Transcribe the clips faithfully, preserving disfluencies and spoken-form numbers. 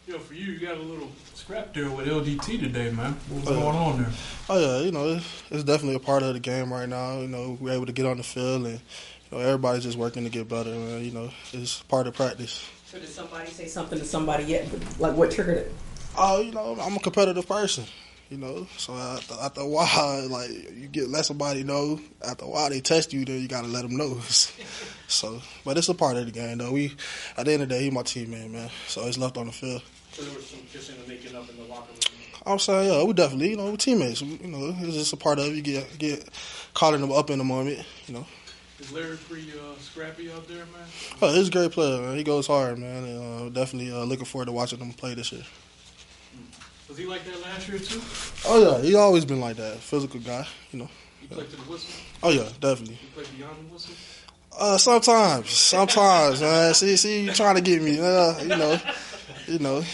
Yo, for you, you got a little scrap there with L G T today, man. What was Oh, yeah. going on there? Oh yeah, you know, it's, it's definitely a part of the game right now. You know, we're able to get on the field, and you know, everybody's just working to get better. Man. You know, it's part of practice. So did somebody say something to somebody yet? Like what triggered it? Oh, you know, I'm a competitive person. You know, so after, after a while, like you get let somebody know. After a while, they test you, then you gotta let them know. So, but it's a part of the game, though. We, at the end of the day, he's my teammate, man. So it's left on the field. So there was some kissing and making up in the locker room. I'm saying, yeah, we definitely, you know, we're teammates. We, you know, it's just a part of it. You get get caught in them up in the moment, you know. Is Larry pretty uh, scrappy out there, man? Oh, he's a great player, man. He goes hard, man. And, uh, definitely uh, looking forward to watching him play this year. Was he like that last year, too? Oh, yeah, he's always been like that. Physical guy, you know. He played to the whistle? Oh, yeah, definitely. He played beyond the whistle? Uh, sometimes, sometimes, man. See, see, you trying to get me, uh, you know, you know.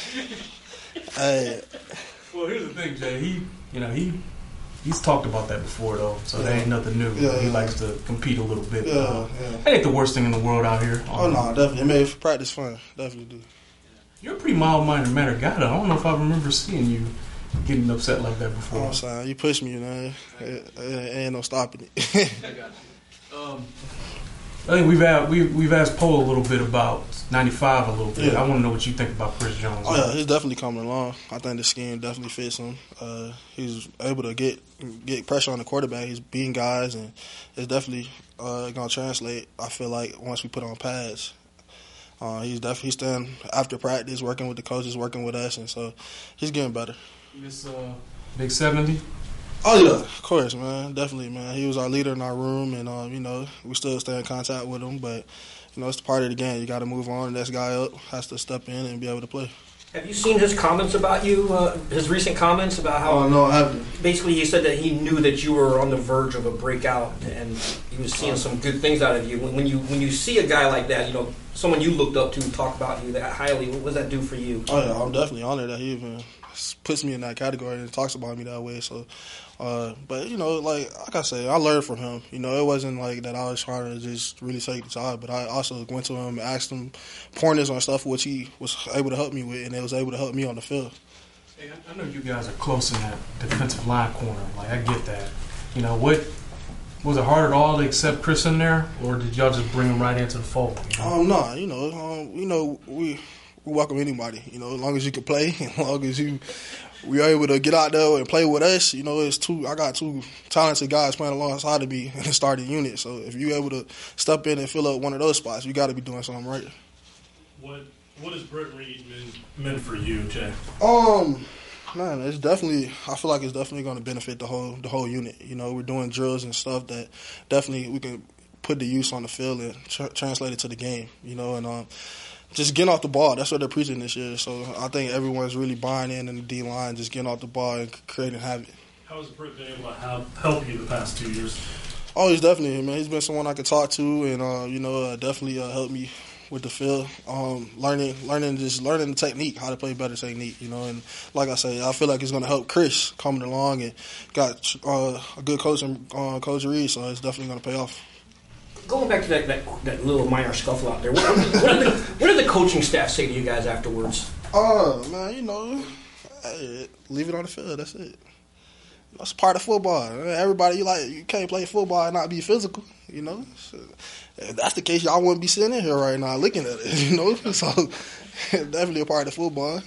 Hey. Well, here's the thing, Jay. He, you know, he he's talked about that before, though, so that ain't nothing new. Yeah, he yeah. likes to compete a little bit. Yeah, uh, yeah. That ain't the worst thing in the world out here. Oh, Um, no, definitely. It made practice fun. Definitely do. You're a pretty mild-mannered mannered guy, though. I don't know if I remember seeing you getting upset like that You know before. what I'm saying? You push me, man. It, it ain't no stopping it. I got you. Um, I think we've asked, we, we've asked Poe a little bit about ninety-five a little bit. Yeah. I want to know what you think about Chris Jones. Oh yeah, he's definitely coming along. I think the scheme definitely fits him. Uh, he's able to get get pressure on the quarterback. He's beating guys, and it's definitely uh, going to translate. I feel like once we put on pads, uh, he's definitely staying after practice, working with the coaches, working with us, and so he's getting better. Miss uh, Big seventy? Oh yeah, of course, man, definitely, man. He was our leader in our room, and um, you know, we still stay in contact with him, but. You know, it's part of the game. You got to move on. Next guy up has to step in and be able to play. Have you seen his comments about you, uh, his recent comments about how Oh, no, I haven't. basically he said that he knew that you were on the verge of a breakout and he was seeing some good things out of you. When, when you when you see a guy like that, you know, someone you looked up to talk about you that highly, what does that do for you? Oh, yeah, I'm definitely honored that he even puts me in that category and talks about me that way. So, uh, but, you know, like like I said, I learned from him. You know, it wasn't like that I was trying to just really take the job, but I also went to him and asked him pointers on stuff which he was able to help me with, and it was able to help me on the field. Hey, I, I know you guys are close in that defensive line corner. Like, I get that. You know, what was it hard at all to accept Chris in there, or did y'all just bring him right into the fold? You know? Um, no, you know, um, you know, we we welcome anybody. You know, as long as you can play, as long as you we are able to get out there and play with us. You know, it's two. I got two talented guys playing alongside of me in the starting unit. So if you're able to step in and fill up one of those spots, you got to be doing something right. What What has Britt Reed meant, meant for you, Jay? Um, man, it's definitely. I feel like it's definitely going to benefit the whole the whole unit. You know, we're doing drills and stuff that definitely we can put the use on the field and tra- translate it to the game. You know, and um, just getting off the ball. That's what they're preaching this year. So I think everyone's really buying in in the D line, just getting off the ball and creating havoc. How has Britt been able to help, help you the past two years? Oh, he's definitely, man. He's been someone I could talk to, and uh, you know, uh, definitely uh, helped me with the field, um, learning, learning, just learning the technique, how to play better technique, you know. And like I say, I feel like it's going to help Chris coming along, and got uh, a good coach in uh, Coach Reed, so it's definitely going to pay off. Going back to that, that, that little minor scuffle out there, what, what, did the, what did the coaching staff say to you guys afterwards? Oh, man, you know, hey, leave it on the field, that's it. That's part of football. Everybody, you like, you can't play football and not be physical, you know. So, if that's the case, y'all wouldn't be sitting in here right now looking at it, you know. So, definitely a part of football.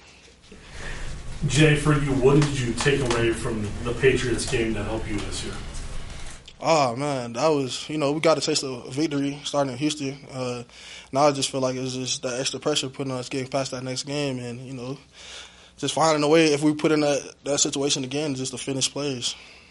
Jay, for you, what did you take away from the Patriots game to help you this year? Oh, man, that was, you know, we got a taste of victory starting in Houston. Uh, now I just feel like it's just that extra pressure putting us getting past that next game and, you know, just finding a way if we put in that, that situation again just to finish plays.